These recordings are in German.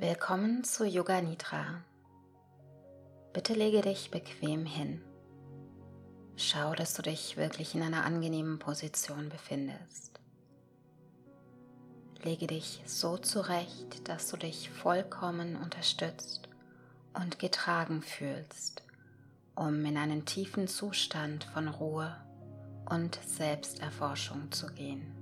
Willkommen zu Yoga Nidra. Bitte lege dich bequem hin. Schau, dass du dich wirklich in einer angenehmen Position befindest. Lege dich so zurecht, dass du dich vollkommen unterstützt und getragen fühlst, um in einen tiefen Zustand von Ruhe und Selbsterforschung zu gehen.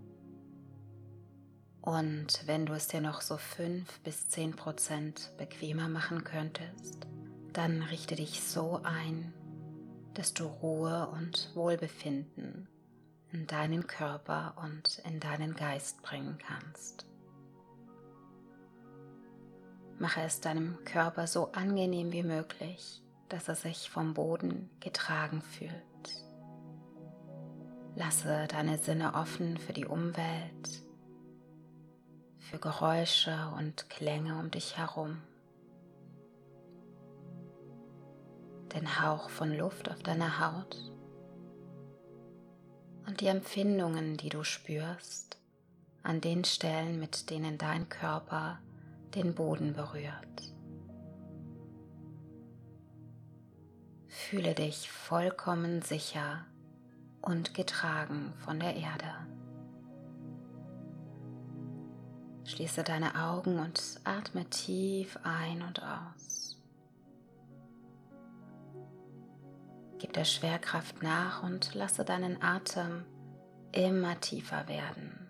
Und wenn du es dir noch so 5-10% bequemer machen könntest, dann richte dich so ein, dass du Ruhe und Wohlbefinden in deinen Körper und in deinen Geist bringen kannst. Mache es deinem Körper so angenehm wie möglich, dass er sich vom Boden getragen fühlt. Lasse deine Sinne offen für die Umwelt, für Geräusche und Klänge um dich herum. Den Hauch von Luft auf deiner Haut und die Empfindungen, die du spürst, an den Stellen, mit denen dein Körper den Boden berührt. Fühle dich vollkommen sicher und getragen von der Erde. Schließe deine Augen und atme tief ein und aus. Gib der Schwerkraft nach und lasse deinen Atem immer tiefer werden.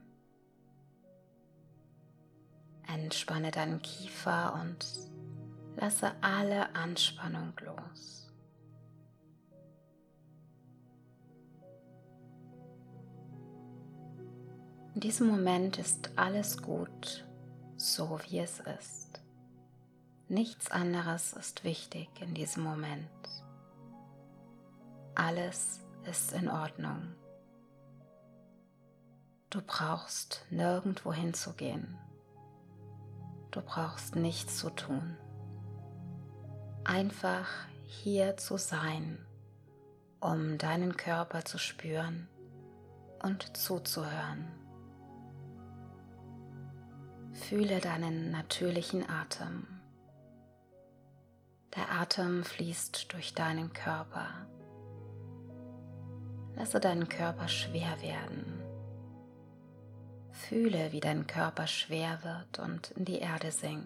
Entspanne deinen Kiefer und lasse alle Anspannung los. In diesem Moment ist alles gut, so wie es ist. Nichts anderes ist wichtig in diesem Moment. Alles ist in Ordnung. Du brauchst nirgendwo hinzugehen. Du brauchst nichts zu tun. Einfach hier zu sein, um deinen Körper zu spüren und zuzuhören. Fühle deinen natürlichen Atem. Der Atem fließt durch deinen Körper. Lasse deinen Körper schwer werden. Fühle, wie dein Körper schwer wird und in die Erde sinkt.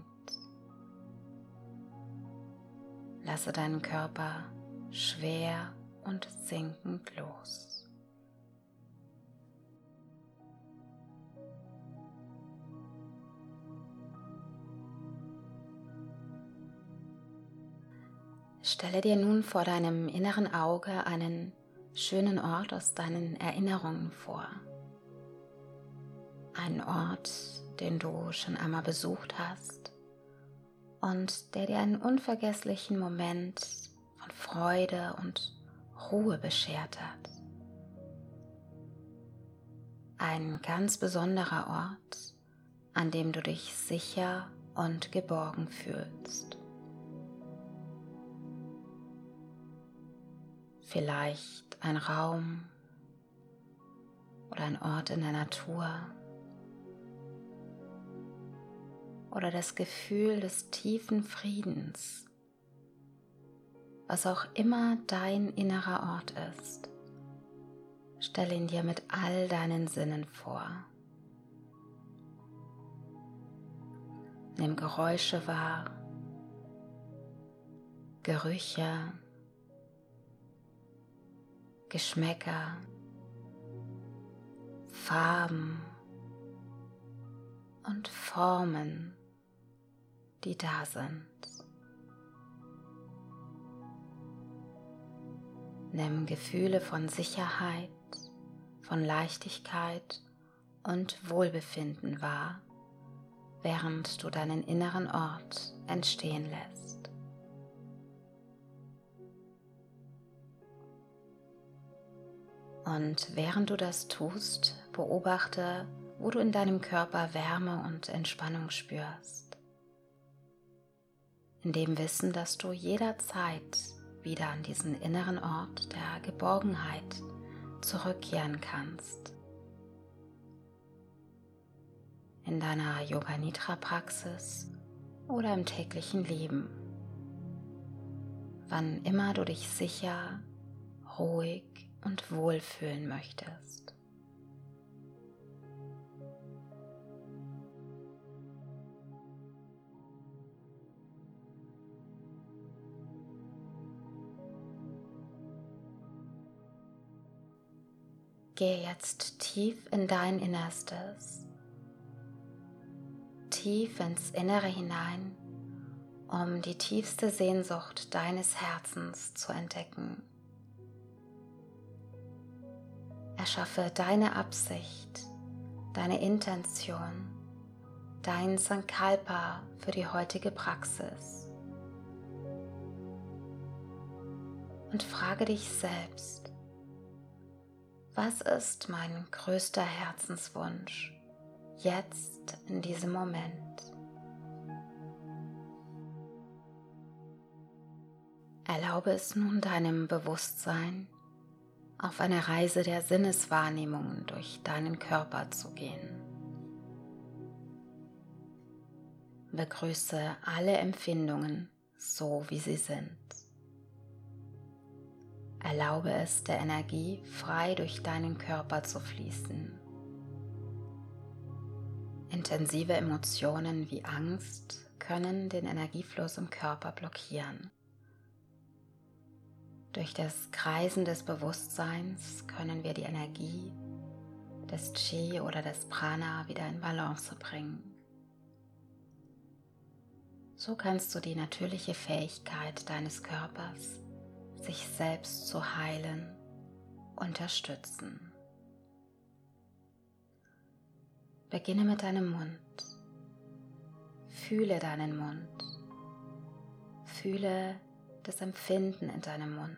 Lasse deinen Körper schwer und sinkend los. Stelle dir nun vor deinem inneren Auge einen schönen Ort aus deinen Erinnerungen vor. Einen Ort, den du schon einmal besucht hast und der dir einen unvergesslichen Moment von Freude und Ruhe beschert hat. Ein ganz besonderer Ort, an dem du dich sicher und geborgen fühlst. Vielleicht ein Raum oder ein Ort in der Natur oder das Gefühl des tiefen Friedens, was auch immer dein innerer Ort ist. Stell ihn dir mit all deinen Sinnen vor. Nimm Geräusche wahr, Gerüche, Geschmäcker, Farben und Formen, die da sind. Nimm Gefühle von Sicherheit, von Leichtigkeit und Wohlbefinden wahr, während du deinen inneren Ort entstehen lässt. Und während du das tust, beobachte, wo du in deinem Körper Wärme und Entspannung spürst. In dem Wissen, dass du jederzeit wieder an diesen inneren Ort der Geborgenheit zurückkehren kannst. In deiner Yoga Nidra Praxis oder im täglichen Leben. Wann immer du dich sicher, ruhig und wohl fühlen möchtest. Gehe jetzt tief in dein Innerstes, tief ins Innere hinein, um die tiefste Sehnsucht deines Herzens zu entdecken. Erschaffe deine Absicht, deine Intention, dein Sankalpa für die heutige Praxis. Und frage dich selbst: Was ist mein größter Herzenswunsch jetzt in diesem Moment? Erlaube es nun deinem Bewusstsein, auf eine Reise der Sinneswahrnehmungen durch deinen Körper zu gehen. Begrüße alle Empfindungen so, wie sie sind. Erlaube es der Energie, frei durch deinen Körper zu fließen. Intensive Emotionen wie Angst können den Energiefluss im Körper blockieren. Durch das Kreisen des Bewusstseins können wir die Energie des Qi oder des Prana wieder in Balance bringen. So kannst du die natürliche Fähigkeit deines Körpers, sich selbst zu heilen, unterstützen. Beginne mit deinem Mund. Fühle deinen Mund. Fühle das Empfinden in deinem Mund.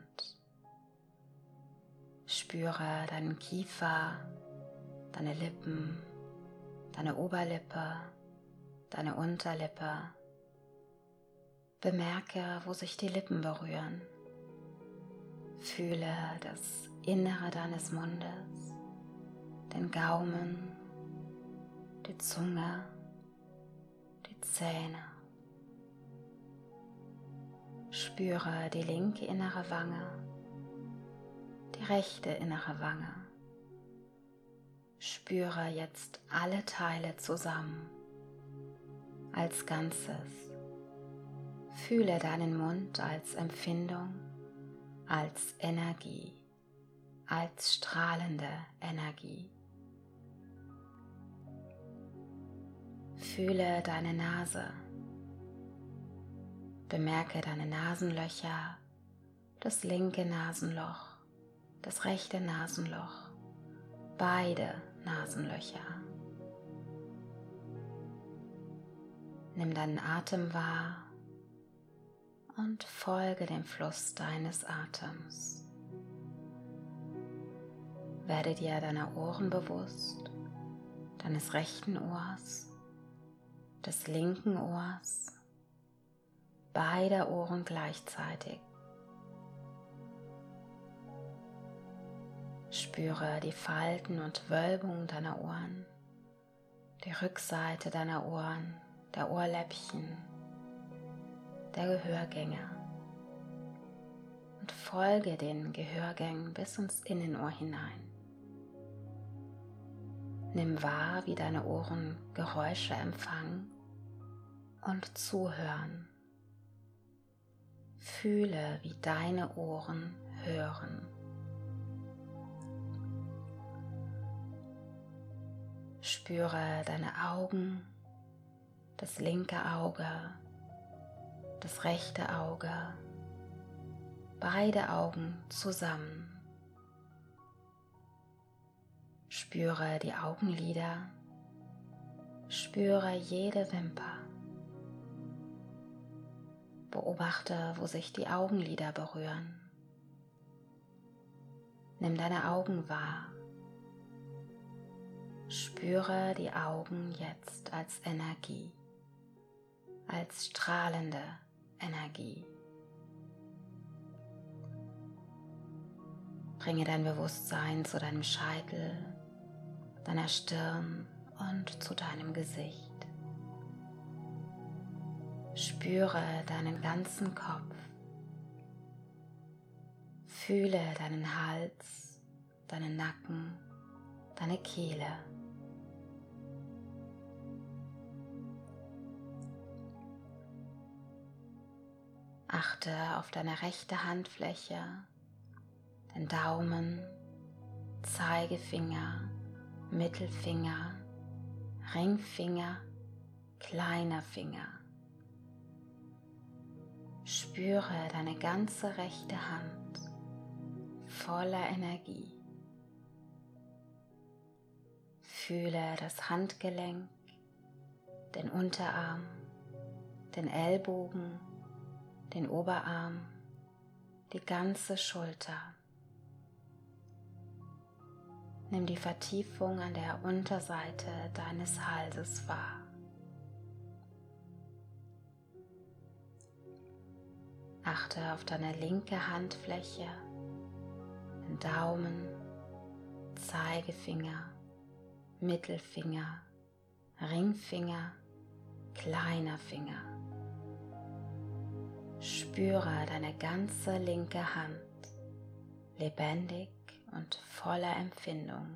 Spüre deinen Kiefer, deine Lippen, deine Oberlippe, deine Unterlippe. Bemerke, wo sich die Lippen berühren. Fühle das Innere deines Mundes, den Gaumen, die Zunge, die Zähne. Spüre die linke innere Wange, die rechte innere Wange. Spüre jetzt alle Teile zusammen, als Ganzes. Fühle deinen Mund als Empfindung, als Energie, als strahlende Energie. Fühle deine Nase. Bemerke deine Nasenlöcher, das linke Nasenloch, das rechte Nasenloch, beide Nasenlöcher. Nimm deinen Atem wahr und folge dem Fluss deines Atems. Werde dir deiner Ohren bewusst, deines rechten Ohrs, des linken Ohrs, beider Ohren gleichzeitig. Spüre die Falten und Wölbung deiner Ohren, die Rückseite deiner Ohren, der Ohrläppchen, der Gehörgänge und folge den Gehörgängen bis ins Innenohr hinein. Nimm wahr, wie deine Ohren Geräusche empfangen und zuhören. Fühle, wie deine Ohren hören. Spüre deine Augen, das linke Auge, das rechte Auge, beide Augen zusammen. Spüre die Augenlider, spüre jede Wimper. Beobachte, wo sich die Augenlider berühren. Nimm deine Augen wahr. Spüre die Augen jetzt als Energie, als strahlende Energie. Bringe dein Bewusstsein zu deinem Scheitel, deiner Stirn und zu deinem Gesicht. Spüre deinen ganzen Kopf. Fühle deinen Hals, deinen Nacken, deine Kehle. Achte auf deine rechte Handfläche, den Daumen, Zeigefinger, Mittelfinger, Ringfinger, kleiner Finger. Spüre deine ganze rechte Hand voller Energie. Fühle das Handgelenk, den Unterarm, den Ellbogen, den Oberarm, die ganze Schulter. Nimm die Vertiefung an der Unterseite deines Halses wahr. Achte auf deine linke Handfläche, den Daumen, Zeigefinger, Mittelfinger, Ringfinger, kleiner Finger. Spüre deine ganze linke Hand, lebendig und voller Empfindung.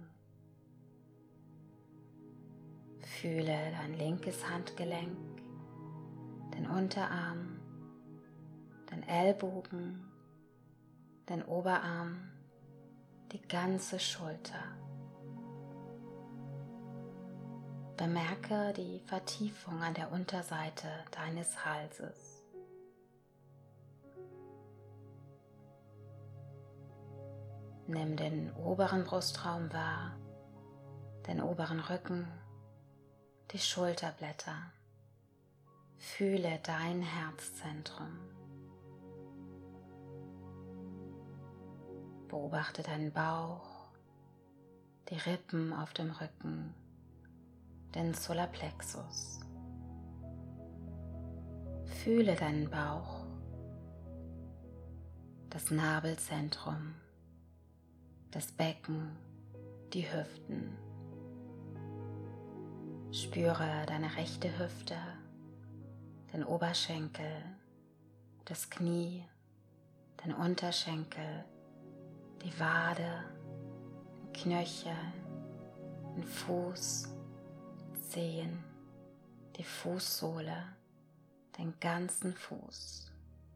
Fühle dein linkes Handgelenk, den Unterarm, den Ellbogen, den Oberarm, die ganze Schulter. Bemerke die Vertiefung an der Unterseite deines Halses. Nimm den oberen Brustraum wahr, den oberen Rücken, die Schulterblätter. Fühle dein Herzzentrum. Beobachte deinen Bauch, die Rippen auf dem Rücken, den Solarplexus. Fühle deinen Bauch, das Nabelzentrum, das Becken, die Hüften. Spüre deine rechte Hüfte, den Oberschenkel, das Knie, den Unterschenkel, die Wade, den Knöchel, den Fuß, Zehen, die Fußsohle, den ganzen Fuß.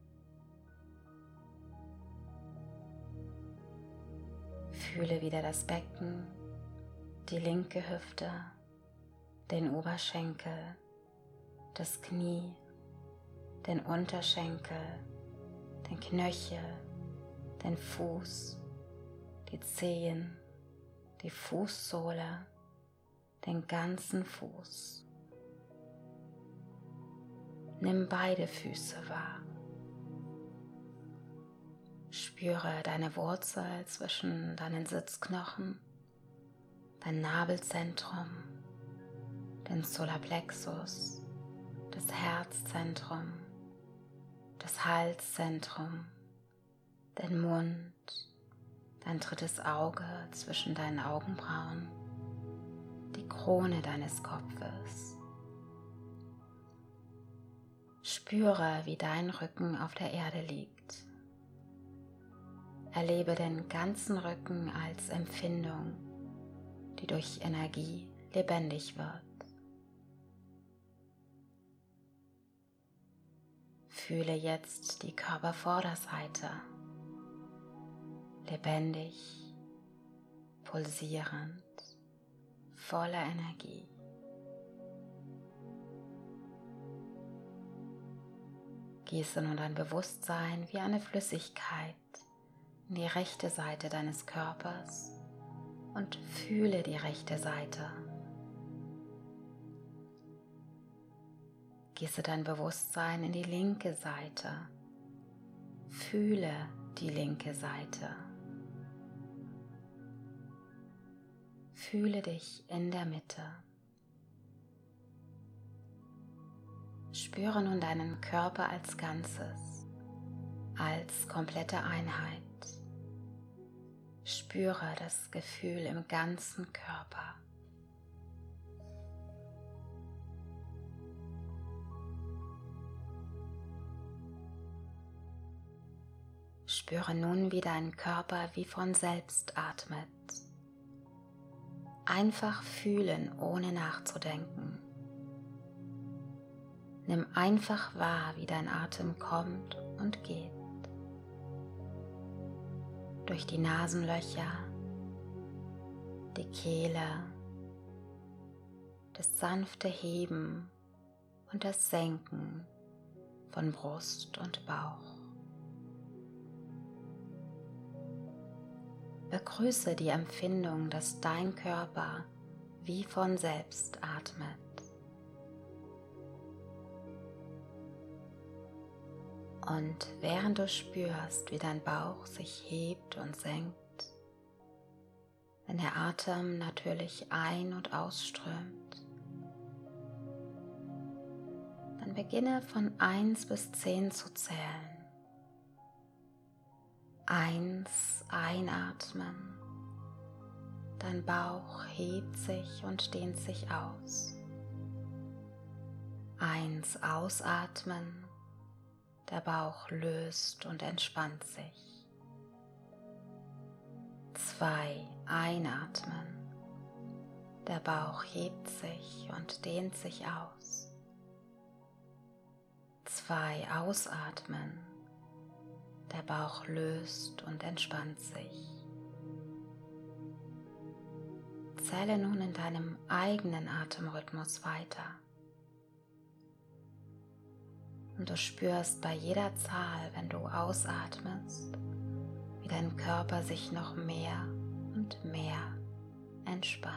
Fühle wieder das Becken, die linke Hüfte, den Oberschenkel, das Knie, den Unterschenkel, den Knöchel, den Fuß, die Zehen, die Fußsohle, den ganzen Fuß. Nimm beide Füße wahr. Spüre deine Wurzel zwischen deinen Sitzknochen, dein Nabelzentrum, den Solarplexus, das Herzzentrum, das Halszentrum, den Mund, dein drittes Auge zwischen deinen Augenbrauen, die Krone deines Kopfes. Spüre, wie dein Rücken auf der Erde liegt. Erlebe den ganzen Rücken als Empfindung, die durch Energie lebendig wird. Fühle jetzt die Körpervorderseite, lebendig, pulsierend, voller Energie. Gieße nun dein Bewusstsein wie eine Flüssigkeit in die rechte Seite deines Körpers und fühle die rechte Seite. Gieße dein Bewusstsein in die linke Seite. Fühle die linke Seite. Fühle dich in der Mitte. Spüre nun deinen Körper als Ganzes, als komplette Einheit. Spüre das Gefühl im ganzen Körper. Spüre nun, wie dein Körper wie von selbst atmet. Einfach fühlen, ohne nachzudenken. Nimm einfach wahr, wie dein Atem kommt und geht. Durch die Nasenlöcher, die Kehle, das sanfte Heben und das Senken von Brust und Bauch. Begrüße die Empfindung, dass dein Körper wie von selbst atmet. Und während du spürst, wie dein Bauch sich hebt und senkt, wenn der Atem natürlich ein- und ausströmt, dann beginne von 1 bis 10 zu zählen. 1, einatmen. Dein Bauch hebt sich und dehnt sich aus. 1, ausatmen. Der Bauch löst und entspannt sich. 2, einatmen. Der Bauch hebt sich und dehnt sich aus. 2, ausatmen. Der Bauch löst und entspannt sich. Zähle nun in deinem eigenen Atemrhythmus weiter. Und du spürst bei jeder Zahl, wenn du ausatmest, wie dein Körper sich noch mehr und mehr entspannt.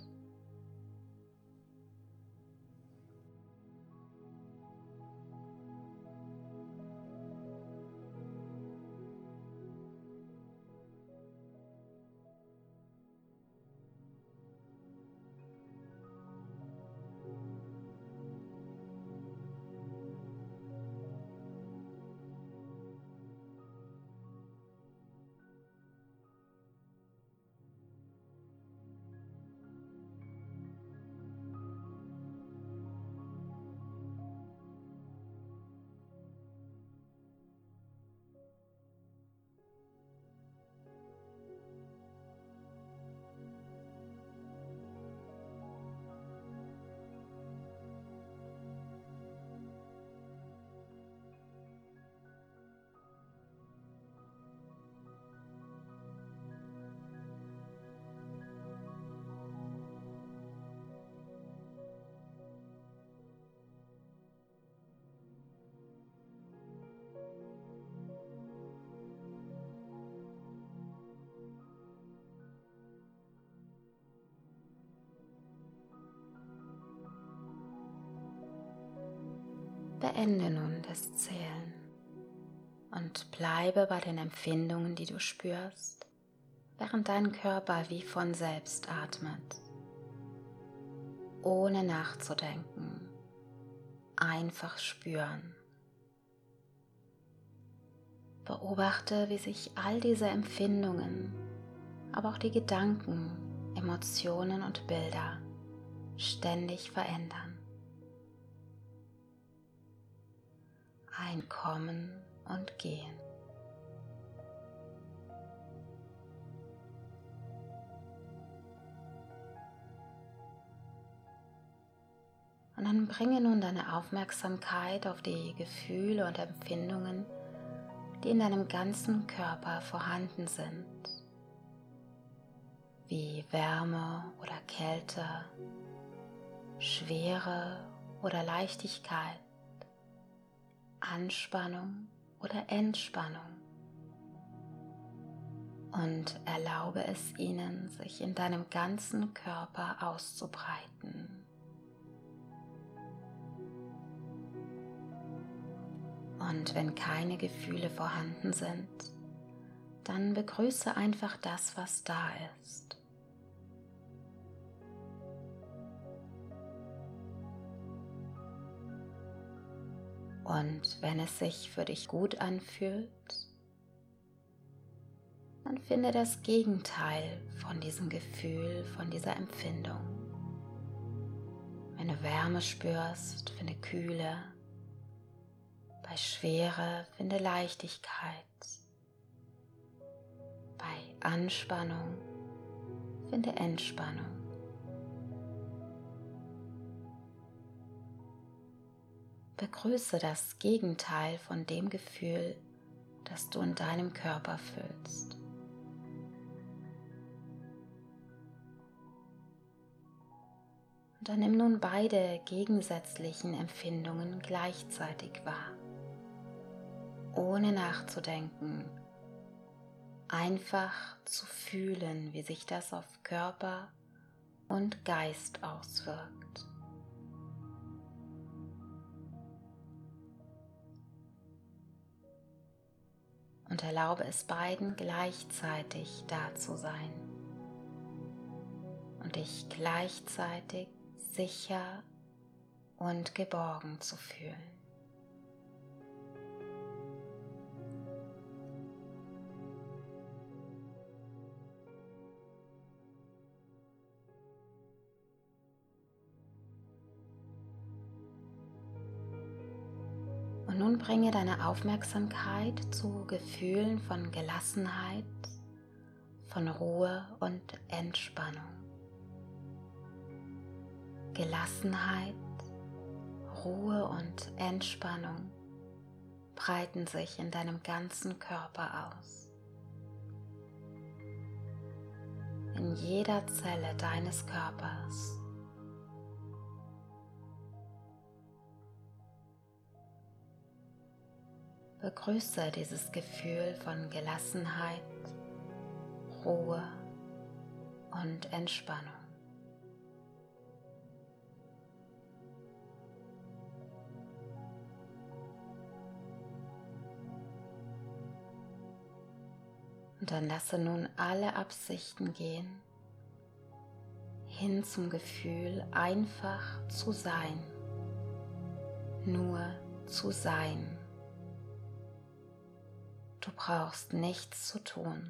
Beende nun das Zählen und bleibe bei den Empfindungen, die du spürst, während dein Körper wie von selbst atmet, ohne nachzudenken, einfach spüren. Beobachte, wie sich all diese Empfindungen, aber auch die Gedanken, Emotionen und Bilder ständig verändern. Ein Kommen und Gehen. Und dann bringe nun deine Aufmerksamkeit auf die Gefühle und Empfindungen, die in deinem ganzen Körper vorhanden sind, wie Wärme oder Kälte, Schwere oder Leichtigkeit, Anspannung oder Entspannung. Und erlaube es ihnen, sich in deinem ganzen Körper auszubreiten. Und wenn keine Gefühle vorhanden sind, dann begrüße einfach das, was da ist. Und wenn es sich für dich gut anfühlt, dann finde das Gegenteil von diesem Gefühl, von dieser Empfindung. Wenn du Wärme spürst, finde Kühle. Bei Schwere finde Leichtigkeit. Bei Anspannung finde Entspannung. Begrüße das Gegenteil von dem Gefühl, das du in deinem Körper fühlst. Und dann nimm nun beide gegensätzlichen Empfindungen gleichzeitig wahr, ohne nachzudenken, einfach zu fühlen, wie sich das auf Körper und Geist auswirkt. Und erlaube es beiden gleichzeitig da zu sein und dich gleichzeitig sicher und geborgen zu fühlen. Und nun bringe deine Aufmerksamkeit zu Gefühlen von Gelassenheit, von Ruhe und Entspannung. Gelassenheit, Ruhe und Entspannung breiten sich in deinem ganzen Körper aus. In jeder Zelle deines Körpers. Begrüße dieses Gefühl von Gelassenheit, Ruhe und Entspannung. Und dann lasse nun alle Absichten gehen, hin zum Gefühl, einfach zu sein, nur zu sein. Du brauchst nichts zu tun.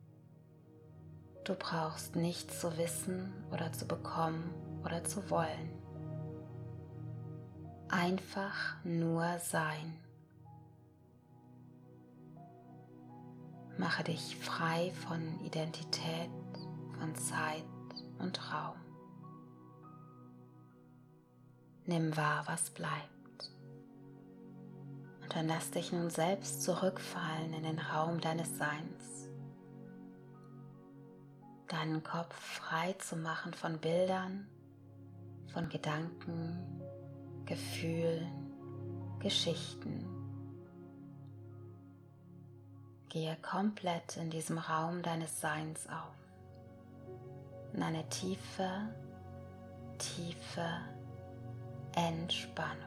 Du brauchst nichts zu wissen oder zu bekommen oder zu wollen. Einfach nur sein. Mache dich frei von Identität, von Zeit und Raum. Nimm wahr, was bleibt. Und dann lass dich nun selbst zurückfallen in den Raum deines Seins. Deinen Kopf frei zu machen von Bildern, von Gedanken, Gefühlen, Geschichten. Gehe komplett in diesem Raum deines Seins auf. In eine tiefe, tiefe Entspannung.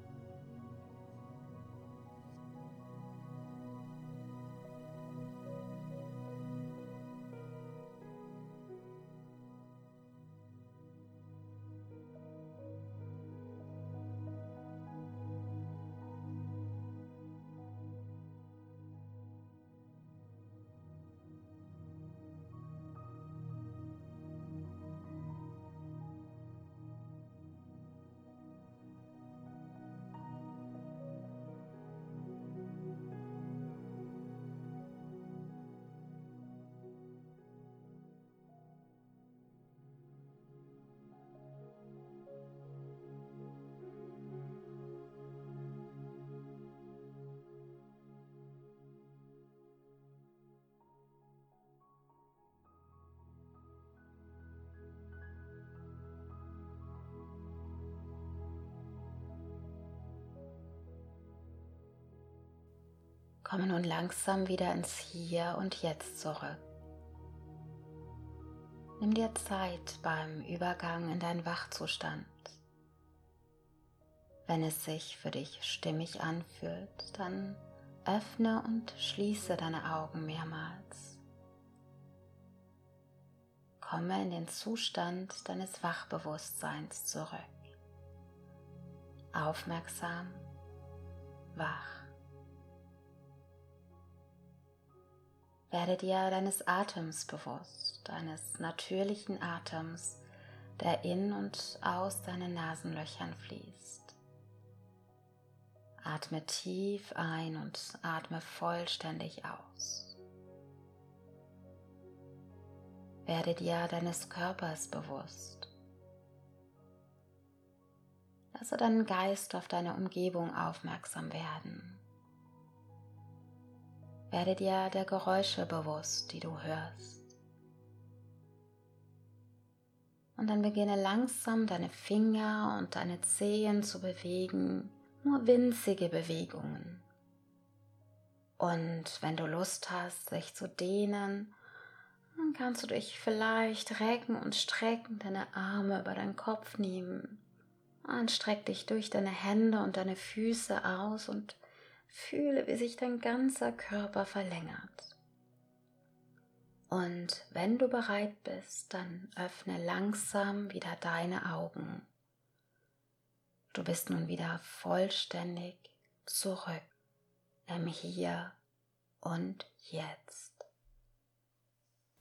Komme nun langsam wieder ins Hier und Jetzt zurück. Nimm dir Zeit beim Übergang in deinen Wachzustand. Wenn es sich für dich stimmig anfühlt, dann öffne und schließe deine Augen mehrmals. Komme in den Zustand deines Wachbewusstseins zurück. Aufmerksam, wach. Werde dir deines Atems bewusst, deines natürlichen Atems, der in und aus deinen Nasenlöchern fließt. Atme tief ein und atme vollständig aus. Werde dir deines Körpers bewusst. Lasse deinen Geist auf deine Umgebung aufmerksam werden. Werde dir der Geräusche bewusst, die du hörst. Und dann beginne langsam deine Finger und deine Zehen zu bewegen, nur winzige Bewegungen. Und wenn du Lust hast, dich zu dehnen, dann kannst du dich vielleicht recken und strecken, deine Arme über deinen Kopf nehmen. Und streck dich durch deine Hände und deine Füße aus und fühle, wie sich dein ganzer Körper verlängert. Und wenn du bereit bist, dann öffne langsam wieder deine Augen. Du bist nun wieder vollständig zurück im Hier und Jetzt.